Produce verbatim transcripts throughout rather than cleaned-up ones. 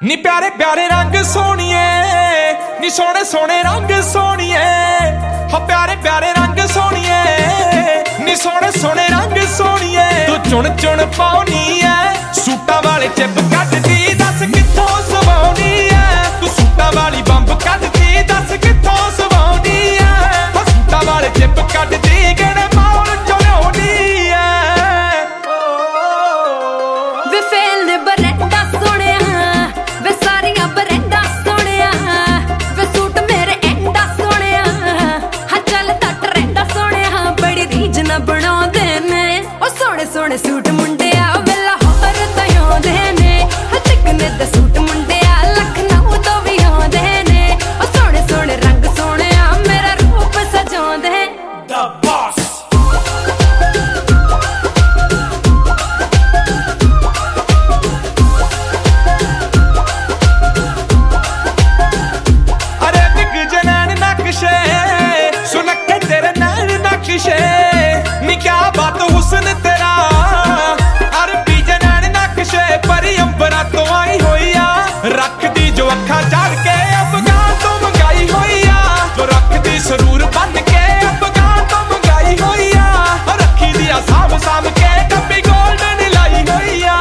ਨੀ प्यारे प्यारे रंग सोनिए, नी सोने सोने रंग सोनिए, हो प्यारे प्यारे रंग सोनिए, नी सोने सोने रंग सोनिए। तू चुन चुन पाउनी है सूटा वाले चिप कटदी, दस कित्थों सवाउनी है। तू सूटा वाली बंब कटदी, दस कित्थों सवाउनी है। हो सूटा वाले चिप कटदी, किहड़े मॉल चों लिआउनी है। वे फेल ने बरंडा सोहणिया, वे सारियां बरंडा सोहणिया, वे सूट मेरे एंडा सोहणिया, हां चलदा ट्रेंडा सोहणिया। बड़ी रीझ ना बनाउंदे ने ओ सोहणे सोहणे सूट मुंडिया, वे लाहौर तो आउंदे ने। हां चिकने दे सूट मुंडिया, लखनऊ तो भी आउंदे ने। ओ सोहणे सोहणे रंग सोहणिया, मेरा रूप सजाउंदे। The boss सुनक्के तेरे नैन नक्शे, नी क्या बात हुस्न तेरा। अरबी जे नैन नक्शे, परी अंबरा तो आई होई आ। रख दी जो अखा चाड़ के, अफगान तो मंगाई होई आ। जो रख दी सरूर बन के, अफगान तो मंगाई होई आ। रखी दिया साम साम के, डब्बी गोल्डन लाई होई आ।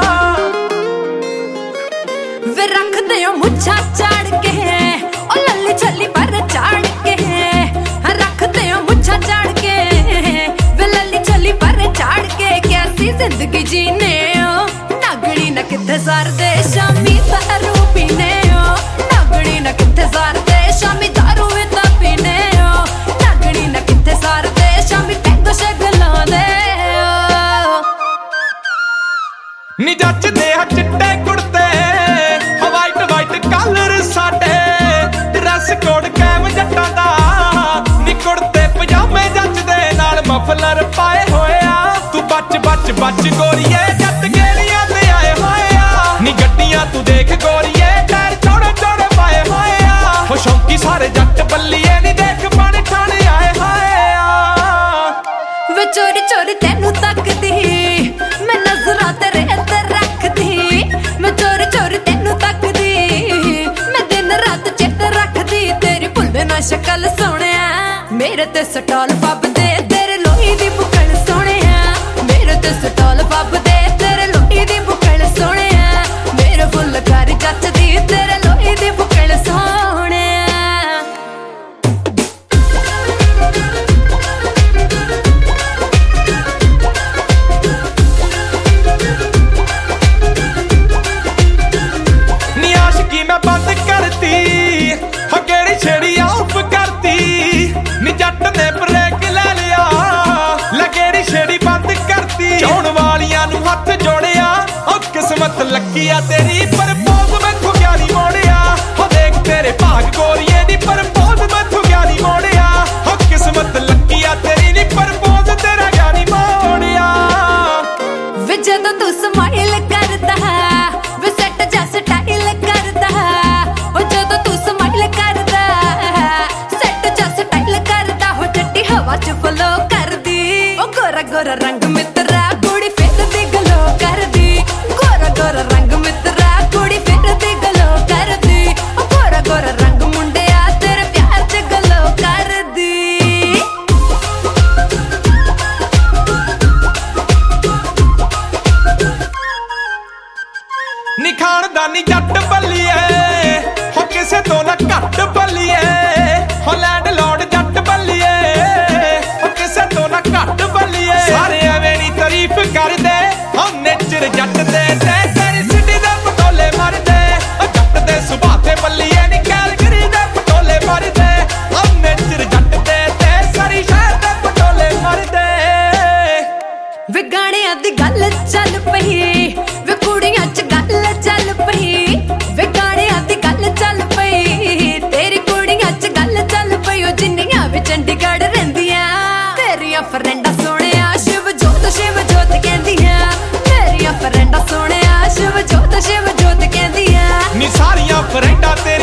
वे रख दे मुच्छा चाड़ के, ओ लल्ली छल्ली पर चाड़ के। रख दे मुच्छा चाड़ के, वे लल्ली छल्ली पर चाड़ के। कैसी जिंदगी जीने हो, नागड़ी न किथे सार दे, शामी दारू पीने हो। नागड़ी न किथे सार दे, शामी दारू भी ता पीने हो। नागड़ी न किथे सार दे, शामी पैग शग लांदे हो। नी जचदे आ चिट्टे कुड़ते, वाइट वाइट कलर साडे। ड्रेस कोड कैम जट्टां दा, नी कुड़ते पजामे जचदे, नाल मफलर पाए होए आ। तू बच बच बच गोरीए, जट गेलियां ते आए होए आ। नी गड्डियां तू देख गोरीए, टायर चौड़े चौड़े पाए होए आ। हो शौकी सारे जट बल्लीए, नी देख बन ठाणे आए होए आ। वे चोरी चोरी तेनू तकदी, मैं नजरां तेरे ते रखदी। मैं चोरी चोरी तेनू तकदी, मैं दिन रात चित रखदी। तेरी भुल्ले ना शक्ल सोहणिया, मेरे ते स्टॉल पब दे, तेरे लोही दी बुकल सोहणिया। मेरे ते स्टॉल पब दे, तेरे लोही दी बुकल सोहणिया। मेरे फुल कर जचदी, तेरे लोही दी बुकल सोहणिया। नी आशिकी मैं बंद करती, हो केड़ी छेड़ी ऑफ करती। नी जट ने ब्रेक ले लिया, लगेड़ी छेड़ी बंद करती। चौण वालियां नू हथ जोड़िया, ओ किस्मत लकी आ तेरी। परपोज मैथों क्या नी मोड़िया, हो देख तेरे भाग गोरीए नी। परपोज मैथों क्या नी मोड़िया, हो किस्मत लकी आ तेरी। नी परपोज तेरा क्या नी मोड़िया। वे जदों तू स्माइल करदा, वे सेट जा स्टाइल करदा। ओ जदों तू स्माइल करदा, सेट जा स्टाइल करदा। हो जट्टी हवा च फ्लो करदी, ओ गोरा गोरा रंग मित्रा, कुड़ी फिरदी गलो करदी। गोरा गोरा रंग मित्रा, कुड़ी फिरदी गलो करदी। ओ गोरा गोरा रंग मुंडिया, तेरे प्यार च गलो करदी। नी खानदानी जट बल्लीए, हो किसे तो ना घट बल्लीए। हो लैंड लॉर्ड जट बल्लीए, हो किसे तो ना घट बल्लीए। सारे एवें नी तारीफ करदे, हो नेचर जट दे। ते तेरी सिटी दे पटोले मारदे, ओ जट दे सुभाऽ ते बल्लीए। नी कैलगरी दे पटोले मारदे, हो नेचर जट दे। ते सारी शहर दे पटोले मारदे। वे गाणियां दी गल चल पई, वे कुड़ियां च गल चल पई। वे गाणियां दी गल चल पई, तेरी कुड़ियां च गल चल पई। ओ जिन्नियां भी चंडीगढ़ रहिंदियां, तेरियां फ्रेंडां सोहणिया शिव जोत शिव जोत कहंदियां। मेरियां फ्रेंडां सोहणिया शिव जोत शिव जोत कहंदियां। नी सारियां फ्रेंडां ते